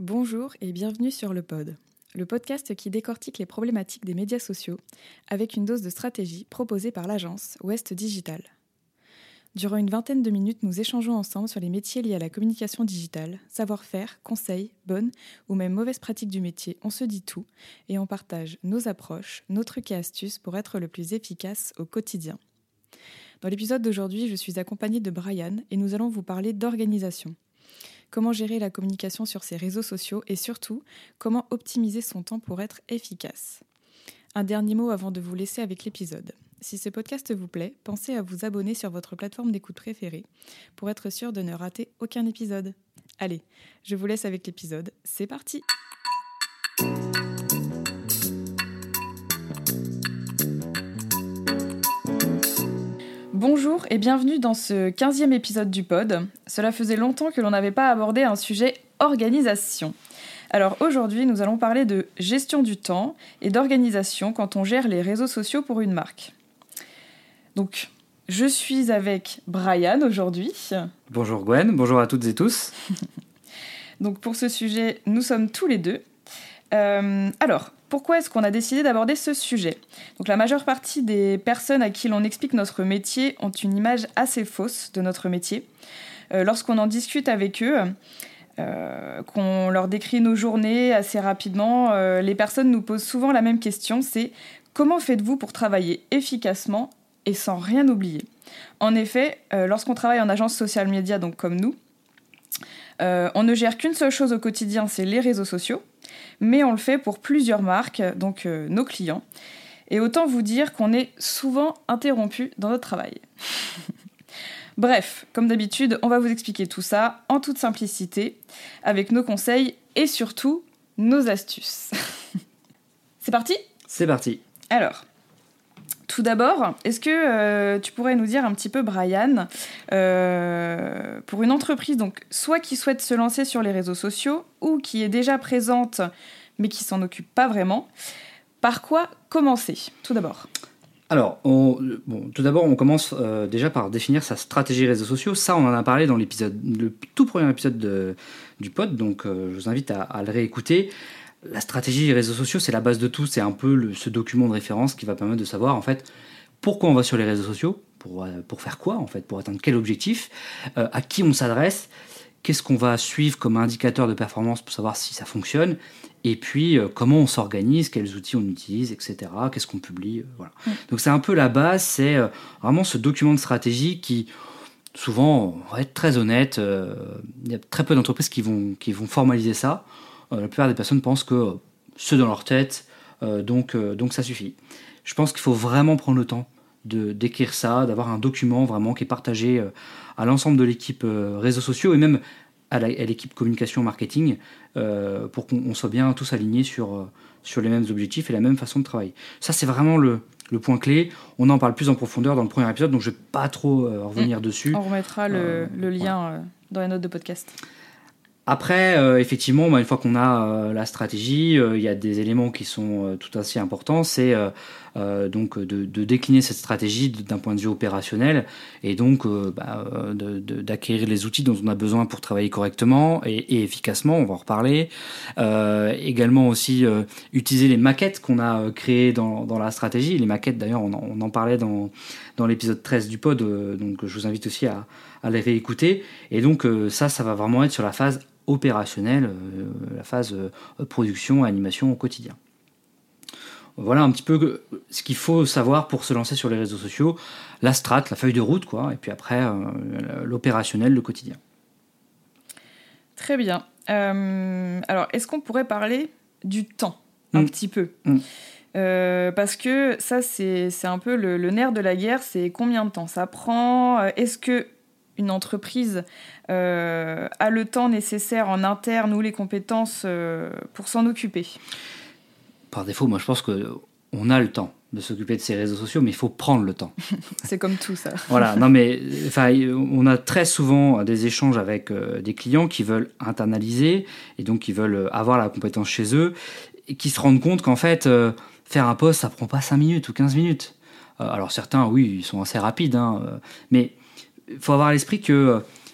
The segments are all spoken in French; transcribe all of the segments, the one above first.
Bonjour et bienvenue sur le Pod, le podcast qui décortique les problématiques des médias sociaux avec une dose de stratégie proposée par l'agence Ouest Digital. Durant une vingtaine de minutes, nous échangeons ensemble sur les métiers liés à la communication digitale, savoir-faire, conseils, bonnes ou même mauvaises pratiques du métier, on se dit tout et on partage nos approches, nos trucs et astuces pour être le plus efficace au quotidien. Dans l'épisode d'aujourd'hui, je suis accompagnée de Brian et nous allons vous parler d'organisation. Comment gérer la communication sur ses réseaux sociaux et surtout, comment optimiser son temps pour être efficace. Un dernier mot avant de vous laisser avec l'épisode. Si ce podcast vous plaît, pensez à vous abonner sur votre plateforme d'écoute préférée pour être sûr de ne rater aucun épisode. Allez, je vous laisse avec l'épisode. C'est parti! Bonjour et bienvenue dans ce 15e épisode du Pod. Cela faisait longtemps que l'on n'avait pas abordé un sujet organisation. Alors aujourd'hui, nous allons parler de gestion du temps et d'organisation quand on gère les réseaux sociaux pour une marque. Donc, je suis avec Brian aujourd'hui. Bonjour Gwen, bonjour à toutes et tous. Donc pour ce sujet, nous sommes tous les deux. Alors, pourquoi est-ce qu'on a décidé d'aborder ce sujet ? Donc la majeure partie des personnes à qui l'on explique notre métier ont une image assez fausse de notre métier. Lorsqu'on en discute avec eux, qu'on leur décrit nos journées assez rapidement, les personnes nous posent souvent la même question, c'est « Comment faites-vous pour travailler efficacement et sans rien oublier ?» En effet, lorsqu'on travaille en agence social media, donc comme nous, on ne gère qu'une seule chose au quotidien, c'est les réseaux sociaux. Mais on le fait pour plusieurs marques, donc nos clients. Et autant vous dire qu'on est souvent interrompu dans notre travail. Bref, comme d'habitude, on va vous expliquer tout ça en toute simplicité, avec nos conseils et surtout nos astuces. C'est parti ? C'est parti. Alors, tout d'abord, est-ce que tu pourrais nous dire un petit peu, Brian, pour une entreprise, donc soit qui souhaite se lancer sur les réseaux sociaux ou qui est déjà présente mais qui s'en occupe pas vraiment, par quoi commencer, tout d'abord ? Alors, tout d'abord, on commence déjà par définir sa stratégie réseaux sociaux. Ça, on en a parlé dans le tout premier épisode du pod, donc je vous invite à le réécouter. La stratégie réseaux sociaux, c'est la base de tout. C'est un peu ce document de référence qui va permettre de savoir, en fait, pourquoi on va sur les réseaux sociaux, pour faire quoi, en fait, pour atteindre quel objectif, à qui on s'adresse, qu'est-ce qu'on va suivre comme indicateur de performance pour savoir si ça fonctionne, et puis comment on s'organise, quels outils on utilise, etc., qu'est-ce qu'on publie, voilà. Donc c'est un peu la base, c'est vraiment ce document de stratégie qui, souvent, on va être très honnête, il y a très peu d'entreprises qui vont formaliser ça. La plupart des personnes pensent que c'est dans leur tête, donc ça suffit. Je pense qu'il faut vraiment prendre le temps d'écrire ça, d'avoir un document vraiment qui est partagé à l'ensemble de l'équipe réseaux sociaux et même à l'équipe communication marketing pour qu'on soit bien tous alignés sur les mêmes objectifs et la même façon de travailler. Ça, c'est vraiment le point clé. On en parle plus en profondeur dans le premier épisode, donc je ne vais pas trop revenir dessus. On remettra le lien dans les notes de podcast. Après, effectivement, une fois qu'on a la stratégie, il y a des éléments qui sont tout aussi importants. C'est donc de décliner cette stratégie d'un point de vue opérationnel et donc d'acquérir les outils dont on a besoin pour travailler correctement et efficacement. On va en reparler. Également aussi utiliser les maquettes qu'on a créées dans la stratégie. Les maquettes, d'ailleurs, on en parlait dans l'épisode 13 du pod, donc je vous invite aussi à les réécouter. Et donc ça va vraiment être sur la phase opérationnelle, la phase production et animation au quotidien. Voilà un petit peu ce qu'il faut savoir pour se lancer sur les réseaux sociaux, la strat, la feuille de route, quoi, et puis après l'opérationnel, le quotidien. Très bien. Alors, est-ce qu'on pourrait parler du temps un petit peu parce que ça, c'est un peu le nerf de la guerre, c'est combien de temps ça prend, est-ce que une entreprise a le temps nécessaire en interne ou les compétences pour s'en occuper ? Par défaut, moi je pense qu'on a le temps de s'occuper de ces réseaux sociaux, mais il faut prendre le temps. C'est comme tout ça. Voilà, non mais on a très souvent des échanges avec des clients qui veulent internaliser et donc qui veulent avoir la compétence chez eux et qui se rendent compte qu'en fait, faire un post, ça prend pas 5 minutes ou 15 minutes. Alors certains, oui, ils sont assez rapides, mais il faut avoir à l'esprit que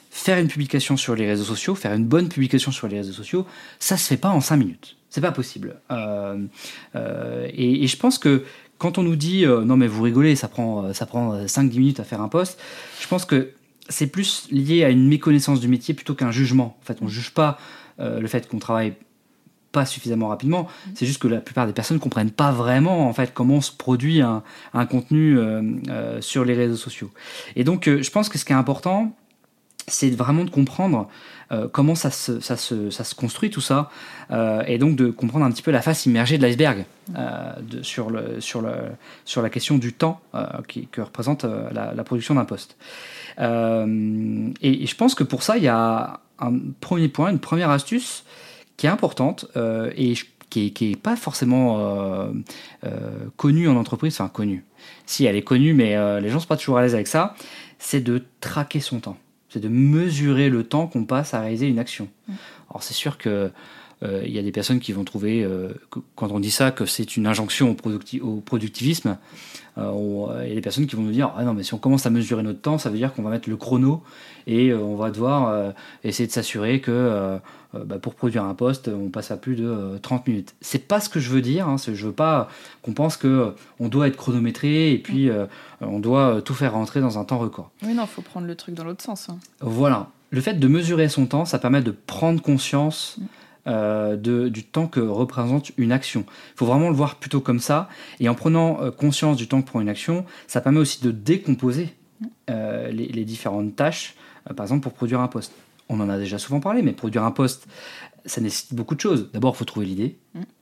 faire une publication sur les réseaux sociaux, faire une bonne publication sur les réseaux sociaux, ça se fait pas en 5 minutes. C'est pas possible. Et je pense que quand on nous dit non mais vous rigolez, ça prend 5-10 minutes à faire un post, je pense que c'est plus lié à une méconnaissance du métier plutôt qu'un jugement. En fait, on juge pas le fait qu'on travaille pas suffisamment rapidement, c'est juste que la plupart des personnes comprennent pas vraiment en fait comment se produit un contenu sur les réseaux sociaux. Et donc je pense que ce qui est important, c'est vraiment de comprendre comment ça se construit tout ça, et donc de comprendre un petit peu la face immergée de l'iceberg sur la question du temps que représente la production d'un post. Et je pense que pour ça, il y a un premier point, une première astuce qui est importante et qui est pas forcément connue en entreprise, enfin connue. Si, elle est connue, mais les gens sont pas toujours à l'aise avec ça. C'est de traquer son temps. C'est de mesurer le temps qu'on passe à réaliser une action. Alors c'est sûr que il y a des personnes qui vont trouver, quand on dit ça, que c'est une injonction au productivisme. Il y a des personnes qui vont nous dire ah non, mais si on commence à mesurer notre temps, ça veut dire qu'on va mettre le chrono et on va devoir essayer de s'assurer que pour produire un post, on passe à plus de 30 minutes. C'est pas ce que je veux dire, hein, je veux pas qu'on pense qu'on doit être chronométré et puis on doit tout faire rentrer dans un temps record. Oui, non, il faut prendre le truc dans l'autre sens. Hein. Voilà. Le fait de mesurer son temps, ça permet de prendre conscience du temps que représente une action. Il faut vraiment le voir plutôt comme ça. Et en prenant conscience du temps que prend une action, ça permet aussi de décomposer les différentes tâches, par exemple pour produire un post. On en a déjà souvent parlé, mais produire un post, ça nécessite beaucoup de choses. D'abord, il faut trouver l'idée.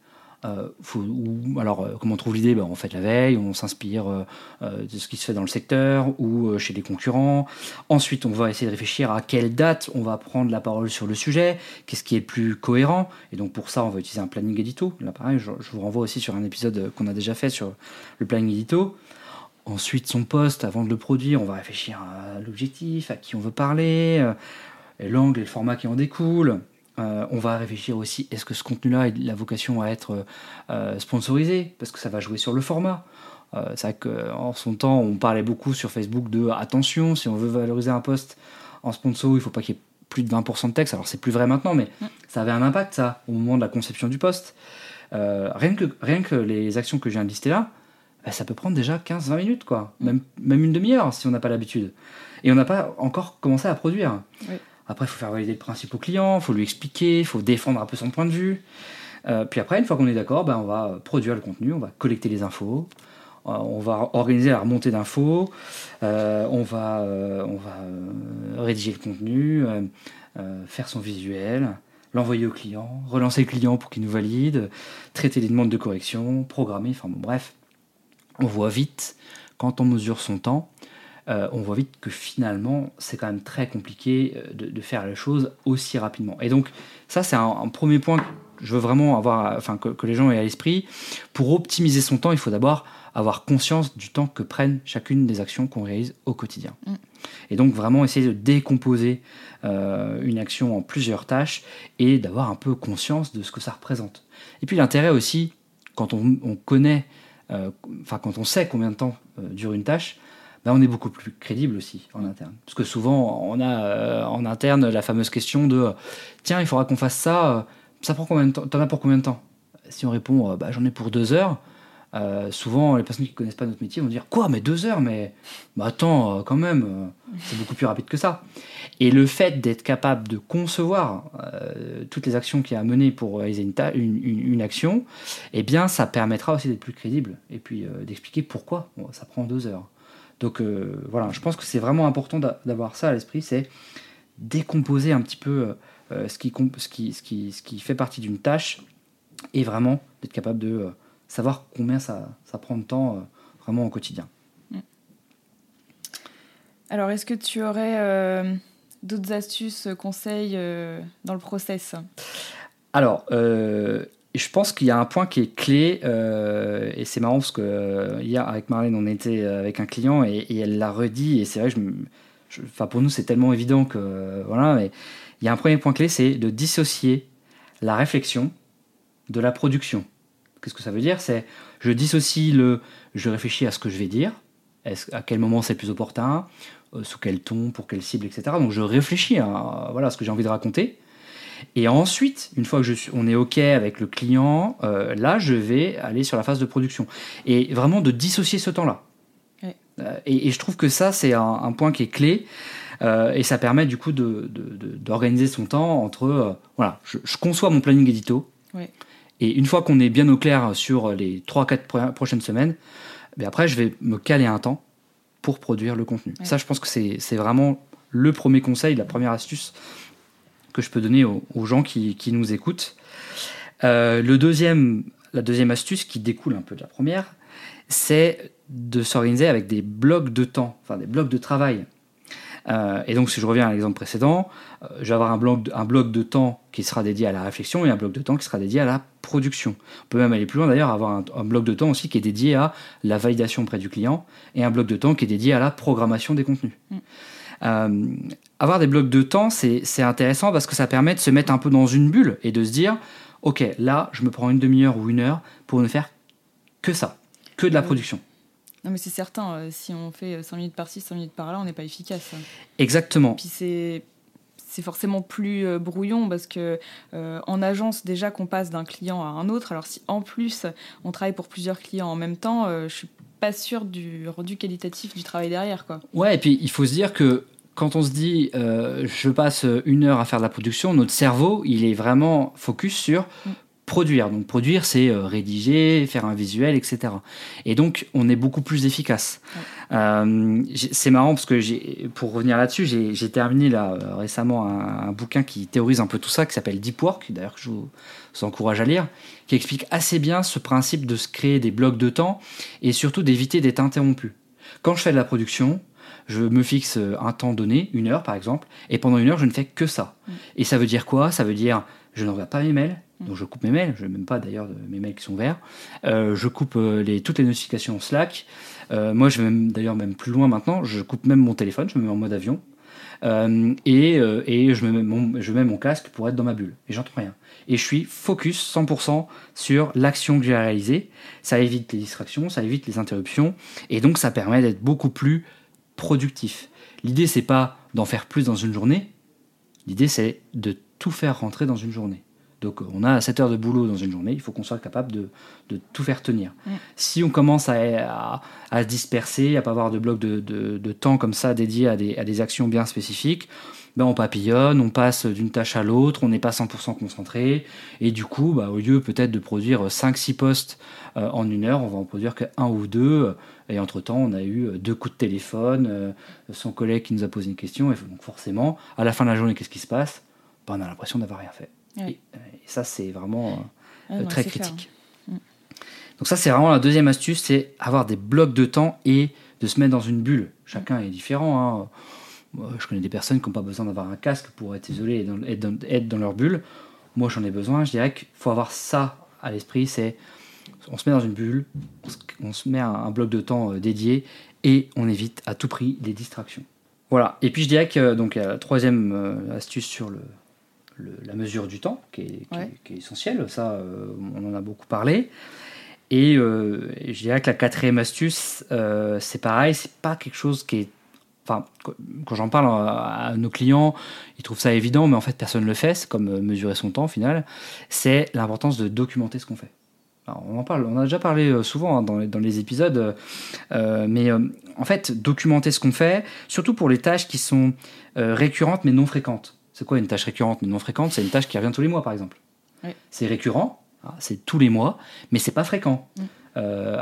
Comment on trouve l'idée ? On fait la veille, on s'inspire de ce qui se fait dans le secteur ou chez les concurrents. Ensuite, on va essayer de réfléchir à quelle date on va prendre la parole sur le sujet, qu'est-ce qui est le plus cohérent. Et donc pour ça, on va utiliser un planning édito. Là, pareil, je vous renvoie aussi sur un épisode qu'on a déjà fait sur le planning édito. Ensuite, son post, avant de le produire, on va réfléchir à l'objectif, à qui on veut parler, l'angle et le format qui en découlent. On va réfléchir aussi, est-ce que ce contenu-là a la vocation à être sponsorisé ? Parce que ça va jouer sur le format. C'est vrai qu'en son temps, on parlait beaucoup sur Facebook de attention, si on veut valoriser un post en sponsor, il ne faut pas qu'il y ait plus de 20% de texte. Alors c'est plus vrai maintenant, mais ça avait un impact, ça, au moment de la conception du post. Rien que les actions que je viens de lister là, ça peut prendre déjà 15-20 minutes, quoi. Même une demi-heure si on n'a pas l'habitude. Et on n'a pas encore commencé à produire. Oui. Après, il faut faire valider le principe au client, il faut lui expliquer, il faut défendre un peu son point de vue. Puis après, une fois qu'on est d'accord, on va produire le contenu, on va collecter les infos, on va organiser la remontée d'infos, on va rédiger le contenu, faire son visuel, l'envoyer au client, relancer le client pour qu'il nous valide, traiter les demandes de correction, programmer, enfin bon, bref. On voit vite, quand on mesure son temps, on voit vite que finalement, c'est quand même très compliqué de faire les choses aussi rapidement. Et donc, ça, c'est un premier point que je veux vraiment avoir, que les gens aient à l'esprit. Pour optimiser son temps, il faut d'abord avoir conscience du temps que prennent chacune des actions qu'on réalise au quotidien. Et donc, vraiment essayer de décomposer une action en plusieurs tâches et d'avoir un peu conscience de ce que ça représente. Et puis, l'intérêt aussi, quand on connaît, quand on sait combien de temps dure une tâche, on est beaucoup plus crédible aussi en interne. Parce que souvent, on a en interne la fameuse question de « Tiens, il faudra qu'on fasse ça, ça prend combien de temps ? T'en as pour combien de temps ?» Si on répond « J'en ai pour 2 heures », souvent, les personnes qui ne connaissent pas notre métier vont dire « Quoi, mais 2 heures ? Mais attends, quand même, c'est beaucoup plus rapide que ça. » Et le fait d'être capable de concevoir toutes les actions qu'il y a à mener pour réaliser une action, eh bien, ça permettra aussi d'être plus crédible et puis d'expliquer pourquoi ça prend 2 heures. Donc voilà, je pense que c'est vraiment important d'avoir ça à l'esprit, c'est décomposer un petit peu ce qui fait partie d'une tâche et vraiment d'être capable de savoir combien ça prend de temps vraiment au quotidien. Alors, est-ce que tu aurais d'autres astuces, conseils dans le process ? Alors, je pense qu'il y a un point qui est clé, et c'est marrant parce que hier avec Marlène on était avec un client et elle l'a redit, et c'est vrai que pour nous c'est tellement évident que voilà, mais il y a un premier point clé, c'est de dissocier la réflexion de la production. Qu'est-ce que ça veut dire ? C'est je dissocie je réfléchis à ce que je vais dire, à quel moment c'est le plus opportun, sous quel ton, pour quelle cible, etc. Donc je réfléchis à voilà, ce que j'ai envie de raconter. Et ensuite, une fois que on est OK avec le client, là, je vais aller sur la phase de production. Et vraiment de dissocier ce temps-là. Ouais. Et je trouve que ça, c'est un point qui est clé. Et ça permet du coup d'organiser son temps entre... voilà, je conçois mon planning édito. Ouais. Et une fois qu'on est bien au clair sur les 3-4 prochaines semaines, après, je vais me caler un temps pour produire le contenu. Ouais. Ça, je pense que c'est vraiment le premier conseil, la première astuce que je peux donner aux gens qui nous écoutent. La deuxième astuce qui découle un peu de la première, c'est de s'organiser avec des blocs de temps, enfin des blocs de travail. Et donc, si je reviens à l'exemple précédent, je vais avoir un bloc de temps qui sera dédié à la réflexion et un bloc de temps qui sera dédié à la production. On peut même aller plus loin d'ailleurs, avoir un bloc de temps aussi qui est dédié à la validation auprès du client et un bloc de temps qui est dédié à la programmation des contenus. Avoir des blocs de temps, c'est intéressant parce que ça permet de se mettre un peu dans une bulle et de se dire « Ok, là, je me prends une demi-heure ou une heure pour ne faire que ça, que de la production. » Non, mais c'est certain, si on fait 5 minutes par-ci, 5 minutes par-là, on n'est pas efficace. Exactement. Puis c'est forcément plus brouillon parce que en agence, déjà qu'on passe d'un client à un autre, alors si en plus on travaille pour plusieurs clients en même temps, je suis pas sûre du rendu qualitatif du travail derrière, quoi. Ouais, et puis il faut se dire que quand on se dit je passe une heure à faire de la production, notre cerveau, il est vraiment focus sur produire. Donc produire, c'est rédiger, faire un visuel, etc. Et donc, on est beaucoup plus efficace. Ouais. C'est marrant parce que pour revenir là-dessus, j'ai terminé là, récemment un bouquin qui théorise un peu tout ça, qui s'appelle Deep Work, d'ailleurs que je vous encourage à lire, qui explique assez bien ce principe de se créer des blocs de temps et surtout d'éviter d'être interrompu. Quand je fais de la production, je me fixe un temps donné, 1 heure par exemple, et pendant 1 heure, je ne fais que ça. Et ça veut dire quoi ? Ça veut dire, je n'envoie pas mes mails, donc je coupe mes mails, je n'ai même pas d'ailleurs mes mails qui sont verts, je coupe toutes les notifications Slack, moi je vais d'ailleurs même plus loin maintenant, je coupe même mon téléphone, je me mets en mode avion, et je mets mon casque pour être dans ma bulle, et j'entends rien. Et je suis focus 100% sur l'action que j'ai réalisée, ça évite les distractions, ça évite les interruptions, et donc ça permet d'être beaucoup plus productif. L'idée, c'est pas d'en faire plus dans une journée, l'idée c'est de tout faire rentrer dans une journée. Donc on a 7 heures de boulot dans une journée, il faut qu'on soit capable de tout faire tenir. Si on commence à se disperser, à pas avoir de bloc de temps comme ça dédié à des actions bien spécifiques, ben on papillonne, on passe d'une tâche à l'autre, on n'est pas 100% concentré, et du coup, au lieu peut-être de produire 5-6 posts en 1 heure, on va en produire que 1 ou 2, et entre-temps, on a eu 2 coups de téléphone, son collègue qui nous a posé une question, et donc forcément, à la fin de la journée, qu'est-ce qui se passe ? On a l'impression d'avoir rien fait. Ouais. Et ça, c'est vraiment très critique. Donc ça, c'est vraiment la deuxième astuce, c'est avoir des blocs de temps et de se mettre dans une bulle. Chacun est différent, hein. Moi, je connais des personnes qui n'ont pas besoin d'avoir un casque pour être isolées et être dans leur bulle. Moi, j'en ai besoin. Je dirais qu'il faut avoir ça à l'esprit, c'est on se met dans une bulle, on se met un bloc de temps dédié et on évite à tout prix les distractions. Voilà. Et puis, je dirais que donc, la troisième astuce sur la mesure du temps, qui est essentielle. Ça, on en a beaucoup parlé. Et je dirais que la quatrième astuce, c'est pareil, c'est pas quelque chose qui est... Enfin, quand j'en parle à nos clients, ils trouvent ça évident, mais en fait, personne ne le fait. C'est comme mesurer son temps, au final. C'est l'importance de documenter ce qu'on fait. Alors, on en parle, on a déjà parlé souvent dans les épisodes, mais en fait, documenter ce qu'on fait, surtout pour les tâches qui sont récurrentes mais non fréquentes. C'est quoi une tâche récurrente mais non fréquente ? C'est une tâche qui revient tous les mois, par exemple. Oui. C'est récurrent, c'est tous les mois, mais c'est pas fréquent. On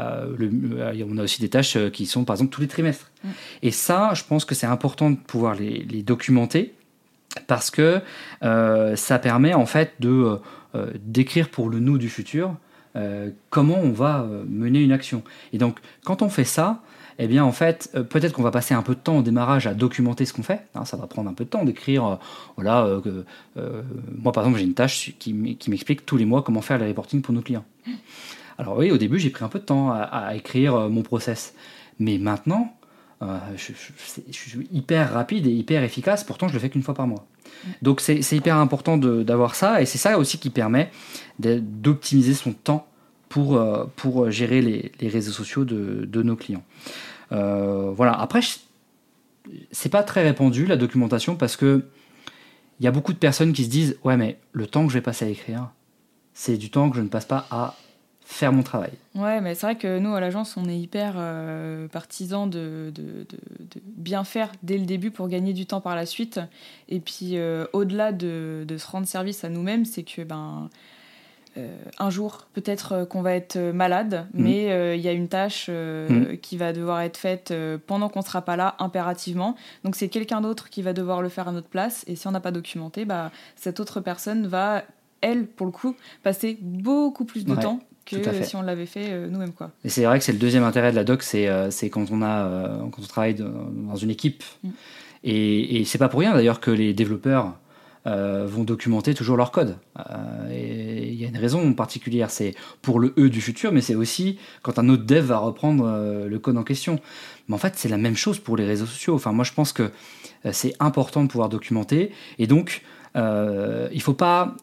a aussi des tâches qui sont, par exemple, tous les trimestres. Et ça, je pense que c'est important de pouvoir les documenter parce que ça permet, en fait, d'écrire pour le nous du futur comment on va mener une action. Et donc, quand on fait ça, eh bien, en fait, peut-être qu'on va passer un peu de temps au démarrage à documenter ce qu'on fait. Ça va prendre un peu de temps d'écrire. Moi, par exemple, j'ai une tâche qui m'explique tous les mois comment faire les reporting pour nos clients. Alors oui, au début, j'ai pris un peu de temps à écrire mon process. Mais maintenant, je suis hyper rapide et hyper efficace. Pourtant, je le fais qu'une fois par mois. Donc, c'est hyper important d'avoir ça. Et c'est ça aussi qui permet d'optimiser son temps pour gérer les réseaux sociaux de nos clients. Voilà. Après, c'est pas très répandu la documentation parce que il y a beaucoup de personnes qui se disent ouais mais le temps que je vais passer à écrire, c'est du temps que je ne passe pas à faire mon travail. Ouais, mais c'est vrai que nous, à l'agence, on est hyper partisans de bien faire dès le début pour gagner du temps par la suite. Et puis, au-delà de se rendre service à nous-mêmes, c'est que un jour, peut-être qu'on va être malade, mais il y a une tâche qui va devoir être faite pendant qu'on ne sera pas là, impérativement. Donc, c'est quelqu'un d'autre qui va devoir le faire à notre place. Et si on n'a pas documenté, cette autre personne va, elle, pour le coup, passer beaucoup plus de temps que si on l'avait fait nous-mêmes, quoi. Et c'est vrai que c'est le deuxième intérêt de la doc, c'est quand on travaille dans une équipe. Et c'est pas pour rien d'ailleurs que les développeurs vont documenter toujours leur code. Et il y a une raison particulière, c'est pour le eux du futur, mais c'est aussi quand un autre dev va reprendre le code en question. Mais en fait, c'est la même chose pour les réseaux sociaux. Enfin, moi, je pense que c'est important de pouvoir documenter. Et donc, il faut pas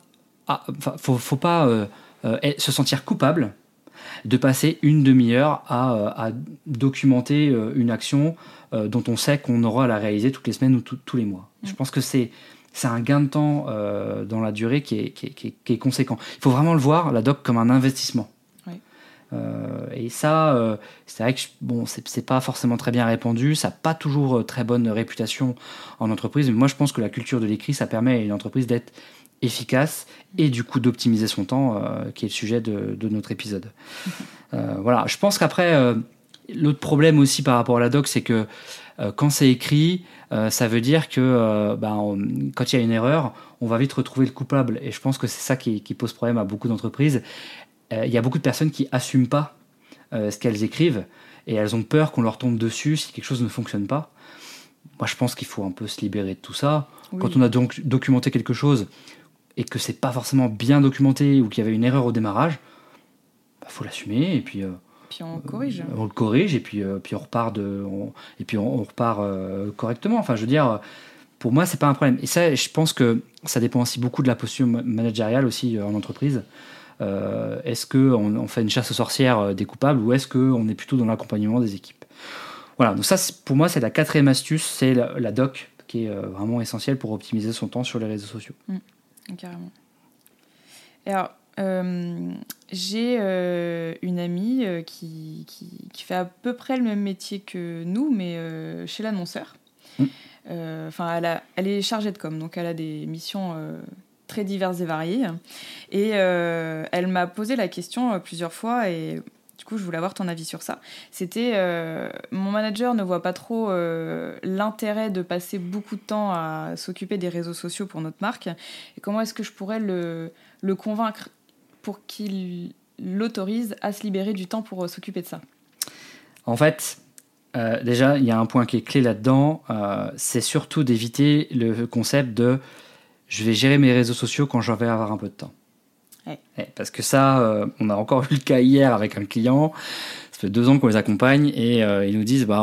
se sentir coupable de passer une demi-heure à documenter une action dont on sait qu'on aura à la réaliser toutes les semaines ou tous les mois. Je pense que c'est un gain de temps dans la durée qui est conséquent. Il faut vraiment le voir, la doc, comme un investissement. Oui. Et ça, c'est vrai que c'est pas forcément très bien répandu, ça n'a pas toujours très bonne réputation en entreprise, mais moi je pense que la culture de l'écrit, ça permet à une entreprise d'être efficace et du coup d'optimiser son temps, qui est le sujet de notre épisode. Voilà, je pense qu'après, l'autre problème aussi par rapport à la doc, c'est que quand c'est écrit, ça veut dire que quand il y a une erreur, on va vite retrouver le coupable. Et je pense que c'est ça qui pose problème à beaucoup d'entreprises. Il y a beaucoup de personnes qui n'assument pas ce qu'elles écrivent et elles ont peur qu'on leur tombe dessus si quelque chose ne fonctionne pas. Moi, je pense qu'il faut un peu se libérer de tout ça. Oui. Quand on a donc documenté quelque chose et que c'est pas forcément bien documenté ou qu'il y avait une erreur au démarrage, faut l'assumer et puis on corrige. On le corrige et puis on repart on repart correctement. Enfin, je veux dire, pour moi, c'est pas un problème. Et ça, je pense que ça dépend aussi beaucoup de la posture managériale aussi en entreprise. Est-ce qu'on fait une chasse aux sorcières des coupables ou est-ce qu'on est plutôt dans l'accompagnement des équipes? Voilà, donc ça, pour moi, c'est la quatrième astuce, c'est la doc qui est vraiment essentielle pour optimiser son temps sur les réseaux sociaux. Carrément. Et alors, j'ai une amie qui fait à peu près le même métier que nous, mais chez l'annonceur. Elle est chargée de com, donc elle a des missions très diverses et variées. Et elle m'a posé la question plusieurs fois, et du coup, je voulais avoir ton avis sur ça. C'était, mon manager ne voit pas trop l'intérêt de passer beaucoup de temps à s'occuper des réseaux sociaux pour notre marque. Et comment est-ce que je pourrais le convaincre pour qu'il l'autorise à se libérer du temps pour s'occuper de ça? En fait, déjà, il y a un point qui est clé là-dedans, c'est surtout d'éviter le concept de « je vais gérer mes réseaux sociaux quand je vais avoir un peu de temps ». Ouais, parce que ça, on a encore eu le cas hier avec un client, ça fait 2 ans qu'on les accompagne et ils nous disent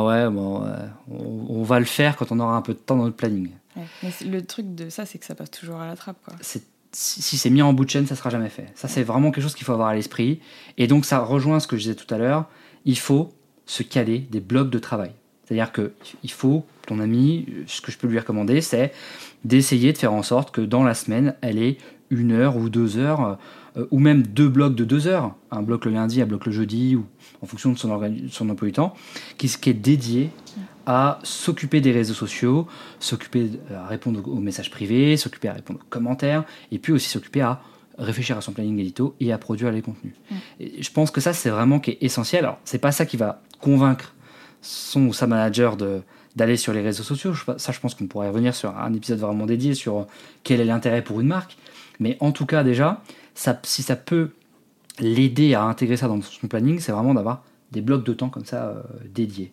on va le faire quand on aura un peu de temps dans notre planning. Ouais, mais le truc de ça, c'est que ça passe toujours à la trappe, quoi. Si c'est mis en bout de chaîne, ça ne sera jamais fait. Ça, c'est vraiment quelque chose qu'il faut avoir à l'esprit. Et donc, ça rejoint ce que je disais tout à l'heure. Il faut se caler des blocs de travail. C'est-à-dire qu'il faut, ton ami, ce que je peux lui recommander, c'est d'essayer de faire en sorte que dans la semaine, elle ait 1 heure ou 2 heures, ou même 2 blocs de 2 heures, un bloc le lundi, un bloc le jeudi, ou en fonction de son emploi du temps, qui est dédié à s'occuper des réseaux sociaux, s'occuper à répondre aux messages privés, s'occuper à répondre aux commentaires, et puis aussi s'occuper à réfléchir à son planning édito et à produire les contenus. Et je pense que ça, c'est vraiment qui est essentiel. Alors, c'est pas ça qui va convaincre son ou sa manager d'aller sur les réseaux sociaux. Ça, je pense qu'on pourrait revenir sur un épisode vraiment dédié sur quel est l'intérêt pour une marque. Mais en tout cas, déjà, si ça peut l'aider à intégrer ça dans son planning, c'est vraiment d'avoir des blocs de temps comme ça dédiés.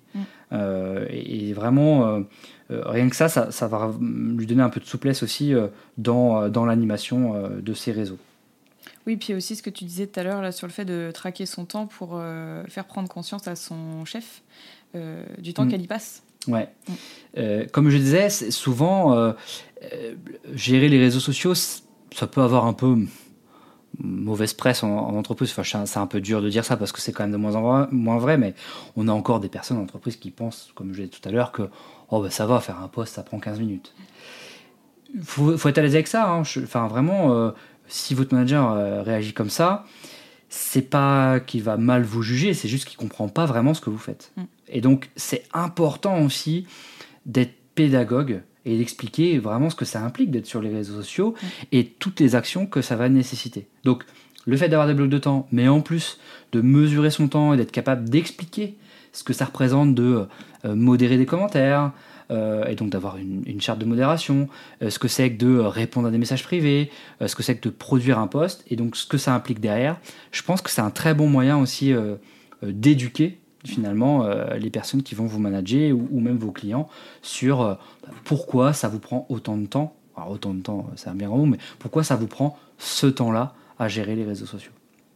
Et vraiment, rien que ça va lui donner un peu de souplesse aussi dans l'animation de ses réseaux. Oui, puis aussi ce que tu disais tout à l'heure là, sur le fait de traquer son temps pour faire prendre conscience à son chef du temps qu'elle y passe. Ouais. Comme je disais, souvent, gérer les réseaux sociaux, ça peut avoir un peu mauvaise presse en entreprise. Enfin, c'est un peu dur de dire ça parce que c'est quand même de moins en moins vrai, mais on a encore des personnes en entreprise qui pensent, comme je l'ai dit tout à l'heure, que ça va, faire un post, ça prend 15 minutes. Faut être à l'aise avec ça. Vraiment, si votre manager réagit comme ça, c'est pas qu'il va mal vous juger, c'est juste qu'il comprend pas vraiment ce que vous faites. Et donc, c'est important aussi d'être pédagogue et d'expliquer vraiment ce que ça implique d'être sur les réseaux sociaux et toutes les actions que ça va nécessiter. Donc, le fait d'avoir des blocs de temps, mais en plus de mesurer son temps et d'être capable d'expliquer ce que ça représente de modérer des commentaires, et donc d'avoir une charte de modération, ce que c'est que de répondre à des messages privés, ce que c'est que de produire un post, et donc ce que ça implique derrière. Je pense que c'est un très bon moyen aussi d'éduquer finalement les personnes qui vont vous manager ou même vos clients sur pourquoi ça vous prend autant de temps. Alors autant de temps, c'est un bien grand mot, mais pourquoi ça vous prend ce temps-là à gérer les réseaux sociaux.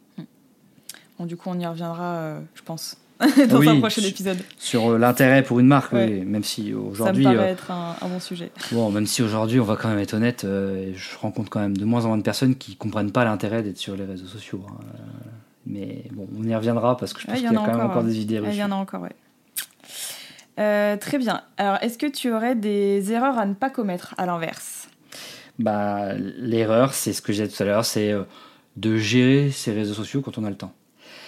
Bon, du coup, on y reviendra, je pense. Dans un prochain épisode. Sur l'intérêt pour une marque, oui, même si aujourd'hui... Ça me paraît être un bon sujet. Bon, même si aujourd'hui, on va quand même être honnête, je rencontre quand même de moins en moins de personnes qui ne comprennent pas l'intérêt d'être sur les réseaux sociaux. Mais bon, on y reviendra parce que je pense qu'il y a quand même encore des idées reçues. Il y en a encore, oui. Très bien. Alors, est-ce que tu aurais des erreurs à ne pas commettre à l'inverse ? L'erreur, c'est ce que j'ai dit tout à l'heure, c'est de gérer ses réseaux sociaux quand on a le temps.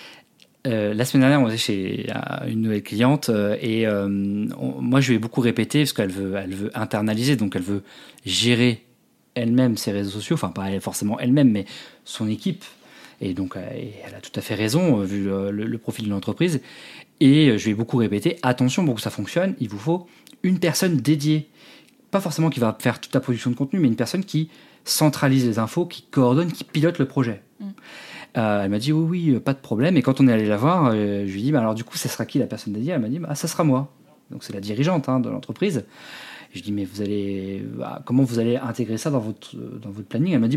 La semaine dernière, on était chez une nouvelle cliente et moi, je lui ai beaucoup répété parce qu'elle veut internaliser, donc elle veut gérer elle-même ses réseaux sociaux, enfin pas forcément elle-même, mais son équipe. Et donc, elle a tout à fait raison vu le profil de l'entreprise. Et je lui ai beaucoup répété, attention, pour que ça fonctionne, il vous faut une personne dédiée. Pas forcément qui va faire toute la production de contenu, mais une personne qui centralise les infos, qui coordonne, qui pilote le projet. Elle m'a dit oui, pas de problème. Et quand on est allé la voir, je lui ai dit alors du coup, ça sera qui la personne dédiée ? Elle m'a dit ça sera moi. Donc c'est la dirigeante de l'entreprise. Et je dis mais comment vous allez intégrer ça dans votre planning ? Elle m'a dit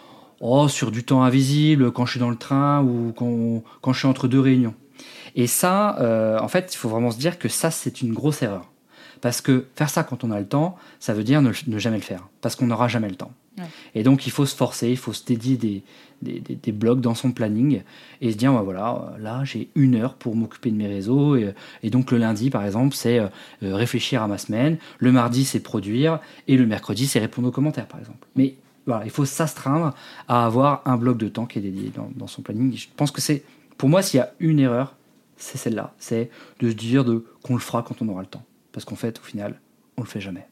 sur du temps invisible, quand je suis dans le train ou quand je suis entre deux réunions. Et ça, en fait, il faut vraiment se dire que ça, c'est une grosse erreur. Parce que faire ça quand on a le temps, ça veut dire ne jamais le faire. Parce qu'on n'aura jamais le temps. Ouais. Et donc, il faut se forcer, il faut se dédier des blocs dans son planning et se dire, là, j'ai 1 heure pour m'occuper de mes réseaux. Et donc, le lundi, par exemple, c'est réfléchir à ma semaine. Le mardi, c'est produire. Et le mercredi, c'est répondre aux commentaires, par exemple. Mais voilà, il faut s'astreindre à avoir un bloc de temps qui est dédié dans son planning. Je pense que pour moi, s'il y a une erreur, c'est celle-là. C'est de se dire qu'on le fera quand on aura le temps. Parce qu'en fait, au final, on le fait jamais.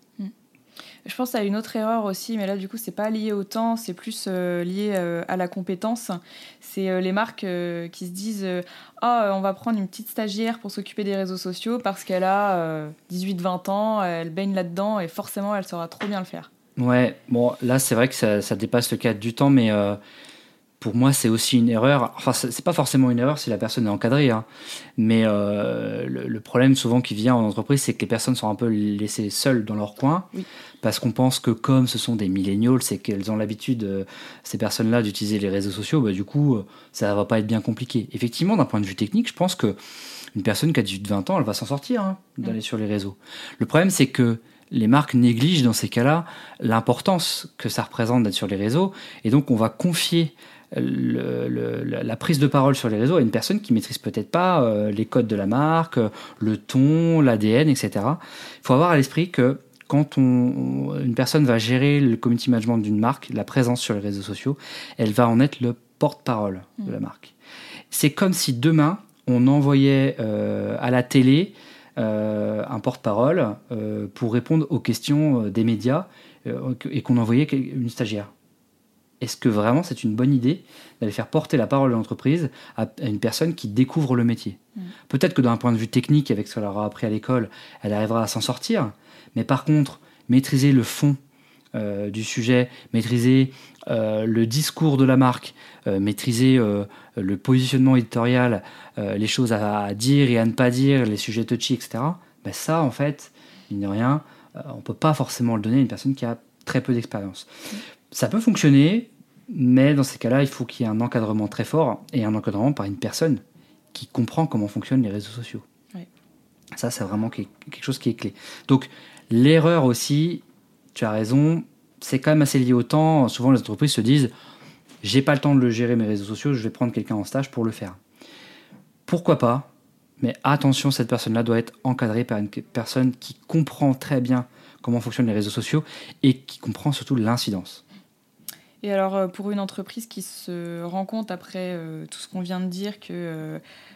Je pense à une autre erreur aussi, mais là, du coup, c'est pas lié au temps, c'est plus lié à la compétence. C'est les marques qui se disent on va prendre une petite stagiaire pour s'occuper des réseaux sociaux parce qu'elle a 18-20 ans, elle baigne là-dedans et forcément, elle saura trop bien le faire. Ouais, bon, là, c'est vrai que ça dépasse le cadre du temps, mais pour moi, c'est aussi une erreur. Enfin, c'est pas forcément une erreur si la personne est encadrée, mais le problème souvent qui vient en entreprise, c'est que les personnes sont un peu laissées seules dans leur coin, parce qu'on pense que comme ce sont des millennials, c'est qu'elles ont l'habitude, ces personnes-là, d'utiliser les réseaux sociaux, du coup, ça va pas être bien compliqué. Effectivement, d'un point de vue technique, je pense que une personne qui a 18-20 ans, elle va s'en sortir d'aller sur les réseaux. Le problème, c'est que les marques négligent dans ces cas-là l'importance que ça représente d'être sur les réseaux, et donc on va confier la prise de parole sur les réseaux à une personne qui maîtrise peut-être pas les codes de la marque, le ton, l'ADN, etc. Il faut avoir à l'esprit que quand une personne va gérer le community management d'une marque, la présence sur les réseaux sociaux, elle va en être le porte-parole de la marque. C'est comme si demain, on envoyait à la télé un porte-parole pour répondre aux questions des médias et qu'on envoyait une stagiaire. Est-ce que vraiment c'est une bonne idée d'aller faire porter la parole de l'entreprise à une personne qui découvre le métier ? Peut-être que d'un point de vue technique, avec ce qu'elle aura appris à l'école, elle arrivera à s'en sortir. Mais par contre, maîtriser le fond du sujet, maîtriser le discours de la marque, maîtriser le positionnement éditorial, les choses à dire et à ne pas dire, les sujets touchy, etc. Ça, en fait, mine de rien, on ne peut pas forcément le donner à une personne qui a très peu d'expérience. Ça peut fonctionner, mais dans ces cas-là, il faut qu'il y ait un encadrement très fort et un encadrement par une personne qui comprend comment fonctionnent les réseaux sociaux. Oui. Ça, c'est vraiment quelque chose qui est clé. Donc, l'erreur aussi, tu as raison, c'est quand même assez lié au temps. Souvent, les entreprises se disent j'ai pas le temps de le gérer mes réseaux sociaux, je vais prendre quelqu'un en stage pour le faire. Pourquoi pas ? Mais attention, cette personne-là doit être encadrée par une personne qui comprend très bien comment fonctionnent les réseaux sociaux et qui comprend surtout l'incidence. Et alors, pour une entreprise qui se rend compte après tout ce qu'on vient de dire que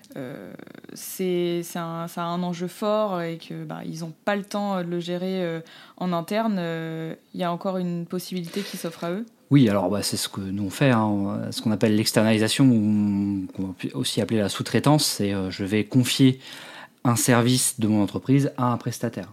ça a un enjeu fort et qu'ils n'ont pas le temps de le gérer en interne, il y a encore une possibilité qui s'offre à eux ? Oui, alors c'est ce que nous on fait, ce qu'on appelle l'externalisation, ou qu'on peut aussi appeler la sous-traitance, c'est je vais confier un service de mon entreprise à un prestataire.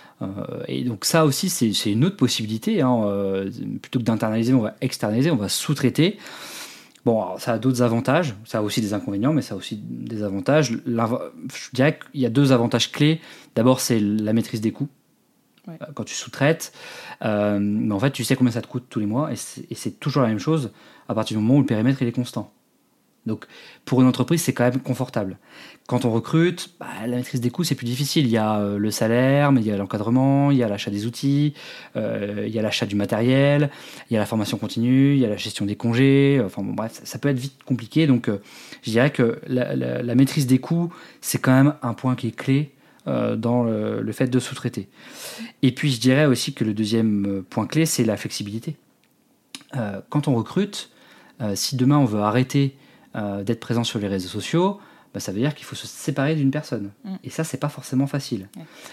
Et donc ça aussi, c'est une autre possibilité. Plutôt que d'internaliser, on va externaliser, on va sous-traiter. Bon, alors, ça a d'autres avantages, ça a aussi des inconvénients, mais ça a aussi des avantages. Je dirais qu'il y a 2 avantages clés. D'abord, c'est la maîtrise des coûts. Ouais. Quand tu sous-traites, mais en fait, tu sais combien ça te coûte tous les mois, et c'est toujours la même chose à partir du moment où le périmètre il est constant. Donc, pour une entreprise, c'est quand même confortable. Quand on recrute, la maîtrise des coûts, c'est plus difficile. Il y a le salaire, mais il y a l'encadrement, il y a l'achat des outils, il y a l'achat du matériel, il y a la formation continue, il y a la gestion des congés. Enfin bon, bref, ça peut être vite compliqué. Donc, je dirais que la maîtrise des coûts, c'est quand même un point qui est clé dans le fait de sous-traiter. Et puis, je dirais aussi que le deuxième point clé, c'est la flexibilité. Quand on recrute, si demain on veut arrêter d'être présent sur les réseaux sociaux, ça veut dire qu'il faut se séparer d'une personne. Et ça, c'est pas forcément facile.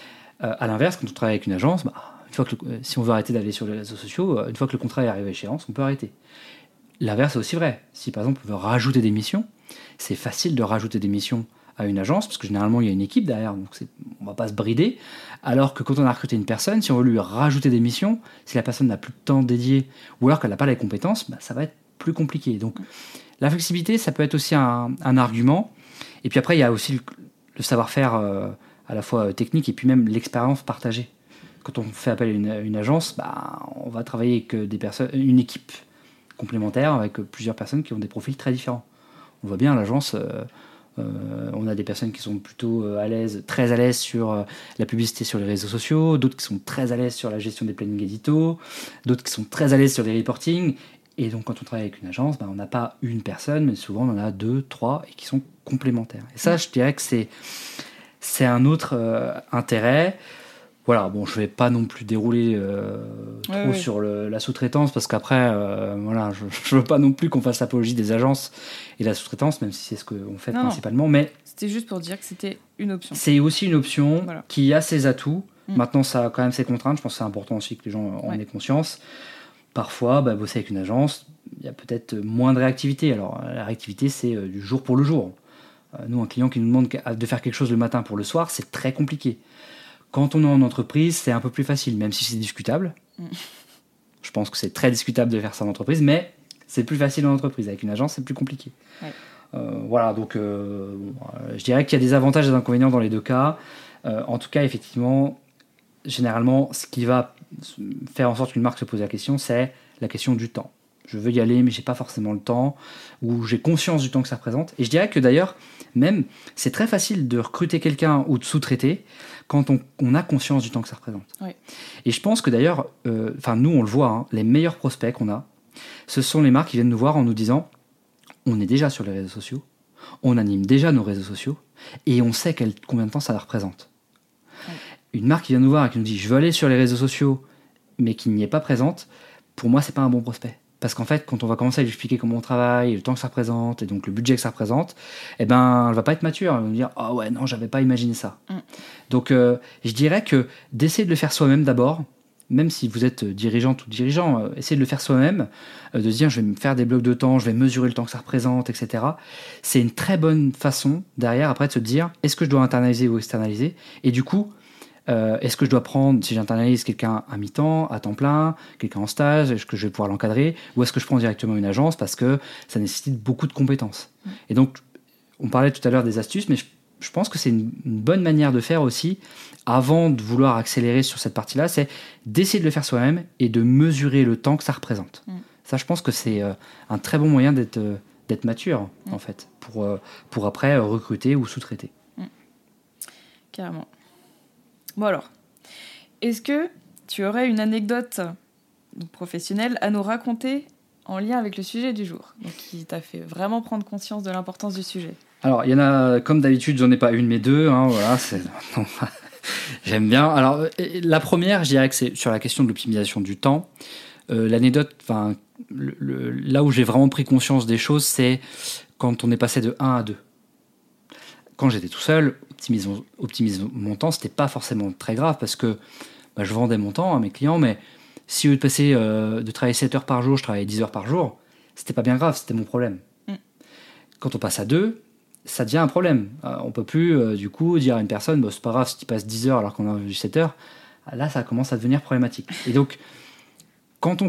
À l'inverse, quand on travaille avec une agence, une fois si on veut arrêter d'aller sur les réseaux sociaux, une fois que le contrat est arrivé à échéance, on peut arrêter. L'inverse est aussi vrai. Si par exemple on veut rajouter des missions, c'est facile de rajouter des missions à une agence, parce que généralement il y a une équipe derrière, donc on ne va pas se brider. Alors que quand on a recruté une personne, si on veut lui rajouter des missions, si la personne n'a plus de temps dédié, ou alors qu'elle n'a pas les compétences, ça va être plus compliqué. Donc la flexibilité, ça peut être aussi un argument. Et puis après, il y a aussi le savoir-faire à la fois technique et puis même l'expérience partagée. Quand on fait appel à une agence, on va travailler avec une équipe complémentaire avec plusieurs personnes qui ont des profils très différents. On voit bien à l'agence, on a des personnes qui sont plutôt très à l'aise sur la publicité sur les réseaux sociaux, d'autres qui sont très à l'aise sur la gestion des plannings édito, d'autres qui sont très à l'aise sur les reporting. Et donc, quand on travaille avec une agence, on n'a pas une personne, mais souvent on en a 2, 3 et qui sont complémentaires. Et ça, je dirais que c'est un autre intérêt. Voilà, bon, je ne vais pas non plus dérouler trop sur la sous-traitance, parce qu'après, je ne veux pas non plus qu'on fasse l'apologie des agences et de la sous-traitance, même si c'est ce qu'on fait principalement. Non. Mais c'était juste pour dire que c'était une option. C'est aussi une option qui a ses atouts. Maintenant, ça a quand même ses contraintes. Je pense que c'est important aussi que les gens en aient conscience. Parfois, bosser avec une agence, il y a peut-être moins de réactivité. Alors, la réactivité, c'est du jour pour le jour. Nous, un client qui nous demande de faire quelque chose le matin pour le soir, c'est très compliqué. Quand on est en entreprise, c'est un peu plus facile, même si c'est discutable. Je pense que c'est très discutable de faire ça en entreprise, mais c'est plus facile en entreprise. Avec une agence, c'est plus compliqué. Donc je dirais qu'il y a des avantages et des inconvénients dans les 2 cas. En tout cas, effectivement, généralement, ce qui va faire en sorte qu'une marque se pose la question, c'est la question du temps. Je veux y aller, mais j'ai pas forcément le temps, ou j'ai conscience du temps que ça représente. Et je dirais que d'ailleurs, même, c'est très facile de recruter quelqu'un ou de sous-traiter quand on a conscience du temps que ça représente. Et je pense que d'ailleurs, nous on le voit, les meilleurs prospects qu'on a, ce sont les marques qui viennent nous voir en nous disant on est déjà sur les réseaux sociaux, on anime déjà nos réseaux sociaux, et on sait combien de temps ça leur représente. Une marque qui vient nous voir et qui nous dit je veux aller sur les réseaux sociaux, mais qui n'y est pas présente, pour moi, c'est pas un bon prospect. Parce qu'en fait, quand on va commencer à lui expliquer comment on travaille, le temps que ça représente, et donc le budget que ça représente, elle va pas être mature. Elle va nous dire ah ouais, non, j'avais pas imaginé ça. Donc, je dirais que d'essayer de le faire soi-même d'abord, même si vous êtes dirigeante ou dirigeant, essayez de le faire soi-même, de se dire je vais me faire des blocs de temps, je vais mesurer le temps que ça représente, etc. C'est une très bonne façon derrière après de se dire est-ce que je dois internaliser ou externaliser, et du coup est-ce que je dois prendre, si j'internalise, quelqu'un à mi-temps, à temps plein, quelqu'un en stage, est-ce que je vais pouvoir l'encadrer, ou est-ce que je prends directement une agence parce que ça nécessite beaucoup de compétences. Et donc on parlait tout à l'heure des astuces, mais je pense que c'est une bonne manière de faire aussi, avant de vouloir accélérer sur cette partie-là, c'est d'essayer de le faire soi-même et de mesurer le temps que ça représente. Ça, je pense que c'est un très bon moyen d'être mature, en fait, pour après recruter ou sous-traiter. Carrément. Bon alors, est-ce que tu aurais une anecdote professionnelle à nous raconter en lien avec le sujet du jour, donc qui t'a fait vraiment prendre conscience de l'importance du sujet? Alors, il y en a, comme d'habitude, j'en ai pas une mais deux. Hein, voilà, j'aime bien. Alors, la première, je dirais que c'est sur la question de l'optimisation du temps. L'anecdote, là où j'ai vraiment pris conscience des choses, c'est quand on est passé de 1 à 2. Quand j'étais tout seul, optimiser mon temps, c'était pas forcément très grave parce que je vendais mon temps à mes clients, mais si au lieu de travailler 7 heures par jour, je travaillais 10 heures par jour, c'était pas bien grave, c'était mon problème. Quand on passe à 2, ça devient un problème. On peut plus, du coup, dire à une personne, c'est pas grave si tu passes 10 heures alors qu'on a vu 7 heures. Là, ça commence à devenir problématique. Et donc, quand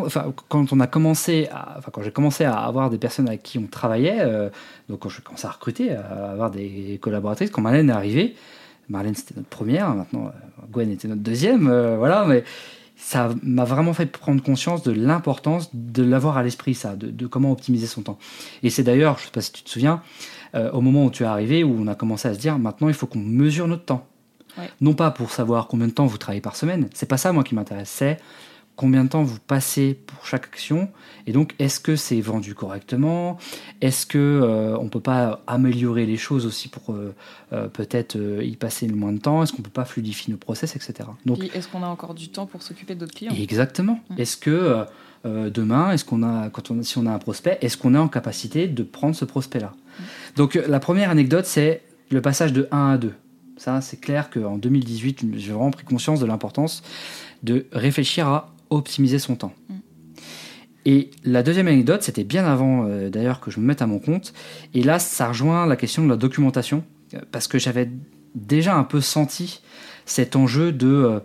j'ai commencé à avoir des personnes avec qui on travaillait, donc quand je commençais à recruter, à avoir des collaboratrices, quand Marlène est arrivée, Marlène c'était notre première, maintenant Gwen était notre deuxième, voilà, mais ça m'a vraiment fait prendre conscience de l'importance de l'avoir à l'esprit, ça, de comment optimiser son temps. Et c'est d'ailleurs, je ne sais pas si tu te souviens, au moment où tu es arrivé, où on a commencé à se dire, maintenant il faut qu'on mesure notre temps. Ouais. Non pas pour savoir combien de temps vous travaillez par semaine, c'est pas ça moi qui m'intéresse, c'est combien de temps vous passez pour chaque action, et donc est-ce que c'est vendu correctement, est-ce que on peut pas améliorer les choses aussi pour peut-être y passer le moins de temps, est-ce qu'on peut pas fluidifier nos process, etc. Donc, puis est-ce qu'on a encore du temps pour s'occuper d'autres clients? Exactement. Est-ce que demain, si on a un prospect, est-ce qu'on est en capacité de prendre ce prospect-là? Donc la première anecdote, c'est le passage de 1 à 2. Ça, c'est clair qu'en 2018, j'ai vraiment pris conscience de l'importance de réfléchir à optimiser son temps. Et la deuxième anecdote, c'était bien avant d'ailleurs que je me mette à mon compte. Et là, ça rejoint la question de la documentation, parce que j'avais déjà un peu senti cet enjeu de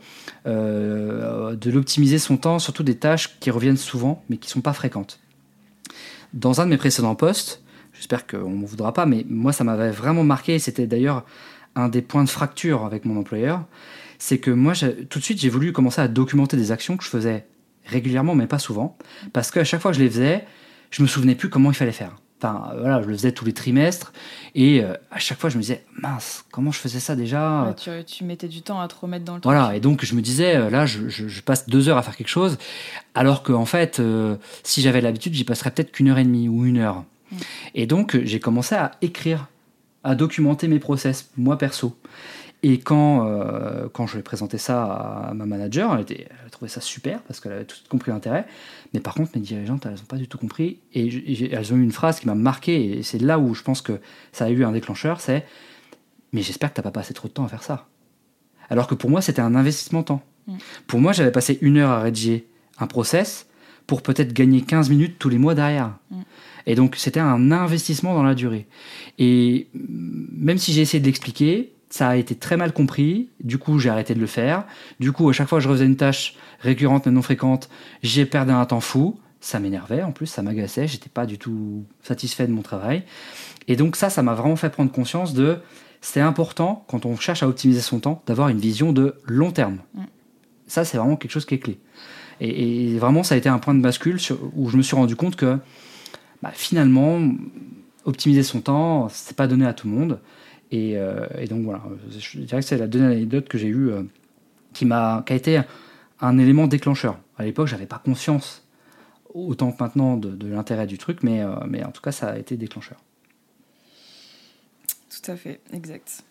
l'optimiser son temps, surtout des tâches qui reviennent souvent, mais qui ne sont pas fréquentes. Dans un de mes précédents postes, j'espère qu'on ne m'en voudra pas, mais moi, ça m'avait vraiment marqué, et c'était d'ailleurs un des points de fracture avec mon employeur, c'est que moi, tout de suite, j'ai voulu commencer à documenter des actions que je faisais régulièrement, mais pas souvent, parce qu'à chaque fois que je les faisais, je me souvenais plus comment il fallait faire. Enfin, voilà, je le faisais tous les trimestres, et à chaque fois, je me disais, mince, comment je faisais ça déjà? Ouais, tu mettais du temps à te remettre dans le truc. Voilà, et donc je me disais, là, je passe 2 heures à faire quelque chose, alors qu'en fait, si j'avais l'habitude, j'y passerais peut-être qu'1 heure et demie ou 1 heure. Et donc, j'ai commencé à écrire, à documenter mes process, moi perso. Et quand je lui ai présenté ça à ma manager, elle a trouvé ça super parce qu'elle avait tout compris l'intérêt. Mais par contre, mes dirigeantes, elles n'ont pas du tout compris. Et elles ont eu une phrase qui m'a marqué. Et c'est là où je pense que ça a eu un déclencheur. C'est « Mais j'espère que tu n'as pas passé trop de temps à faire ça. » Alors que pour moi, c'était un investissement temps. Pour moi, j'avais passé 1 heure à rédiger un process pour peut-être gagner 15 minutes tous les mois derrière. Et donc, c'était un investissement dans la durée. Et même si j'ai essayé de l'expliquer, ça a été très mal compris, du coup j'ai arrêté de le faire, du coup à chaque fois que je refaisais une tâche récurrente mais non fréquente, j'ai perdu un temps fou, ça m'énervait en plus, ça m'agaçait, j'étais pas du tout satisfait de mon travail, et donc ça m'a vraiment fait prendre conscience de, c'est important quand on cherche à optimiser son temps, d'avoir une vision de long terme. Ça c'est vraiment quelque chose qui est clé, et vraiment ça a été un point de bascule où je me suis rendu compte que finalement, optimiser son temps, c'est pas donné à tout le monde. Et donc voilà, je dirais que c'est la deuxième anecdote que j'ai eue qui a été un élément déclencheur. À l'époque, j'avais pas conscience, autant que maintenant, de l'intérêt du truc, mais en tout cas, ça a été déclencheur. Tout à fait, exact.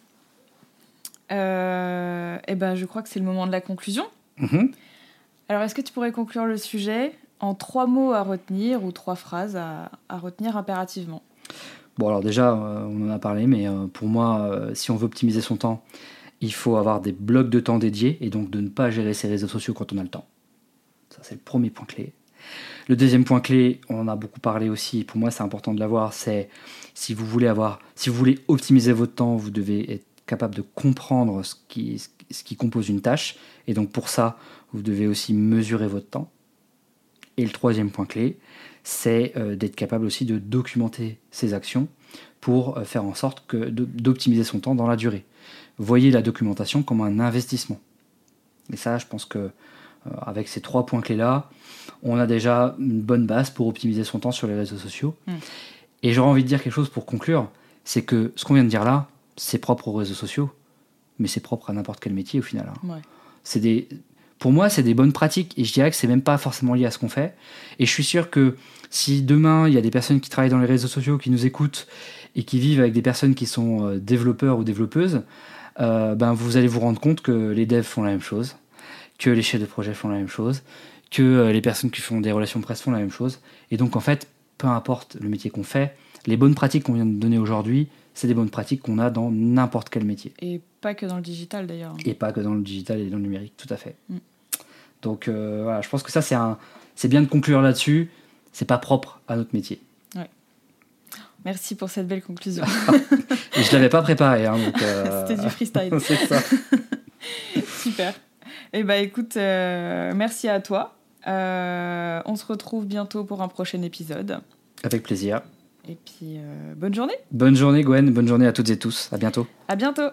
Je crois que c'est le moment de la conclusion. Alors, est-ce que tu pourrais conclure le sujet en 3 mots à retenir ou 3 phrases à retenir impérativement? Bon, alors déjà, on en a parlé, mais pour moi, si on veut optimiser son temps, il faut avoir des blocs de temps dédiés et donc de ne pas gérer ses réseaux sociaux quand on a le temps. Ça, c'est le premier point clé. Le deuxième point clé, on en a beaucoup parlé aussi, et pour moi, c'est important de l'avoir, c'est si vous voulez optimiser votre temps, vous devez être capable de comprendre ce qui compose une tâche, et donc pour ça, vous devez aussi mesurer votre temps. Et le troisième point clé, c'est d'être capable aussi de documenter ses actions pour faire en sorte d'optimiser son temps dans la durée. Voyez la documentation comme un investissement. Et ça, je pense que avec ces 3 points clés-là, on a déjà une bonne base pour optimiser son temps sur les réseaux sociaux. Et j'aurais envie de dire quelque chose pour conclure, c'est que ce qu'on vient de dire là, c'est propre aux réseaux sociaux, mais c'est propre à n'importe quel métier au final. pour moi, c'est des bonnes pratiques. Et je dirais que c'est même pas forcément lié à ce qu'on fait. Et je suis sûr que si demain, il y a des personnes qui travaillent dans les réseaux sociaux, qui nous écoutent et qui vivent avec des personnes qui sont développeurs ou développeuses, vous allez vous rendre compte que les devs font la même chose, que les chefs de projet font la même chose, que les personnes qui font des relations presse font la même chose. Et donc, en fait, peu importe le métier qu'on fait, les bonnes pratiques qu'on vient de donner aujourd'hui, c'est des bonnes pratiques qu'on a dans n'importe quel métier. Et pas que dans le digital, d'ailleurs. Et pas que dans le digital et dans le numérique, tout à fait. Donc, voilà, je pense que ça, c'est bien de conclure là-dessus. C'est pas propre à notre métier. Ouais. Merci pour cette belle conclusion. Et je l'avais pas préparé. Donc, c'était du freestyle. C'est ça. Super. Eh ben, écoute, merci à toi. On se retrouve bientôt pour un prochain épisode. Avec plaisir. Et puis, bonne journée. Bonne journée, Gwen. Bonne journée à toutes et tous. À bientôt. À bientôt.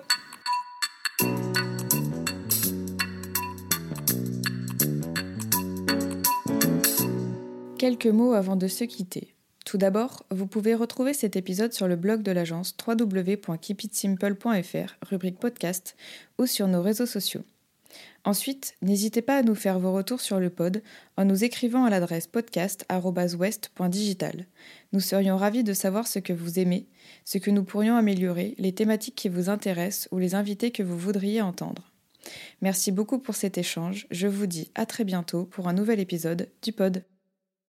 Quelques mots avant de se quitter. Tout d'abord, vous pouvez retrouver cet épisode sur le blog de l'agence www.keepitsimple.fr, rubrique podcast, ou sur nos réseaux sociaux. Ensuite, n'hésitez pas à nous faire vos retours sur le pod en nous écrivant à l'adresse podcast@west.digital. Nous serions ravis de savoir ce que vous aimez, ce que nous pourrions améliorer, les thématiques qui vous intéressent ou les invités que vous voudriez entendre. Merci beaucoup pour cet échange. Je vous dis à très bientôt pour un nouvel épisode du pod.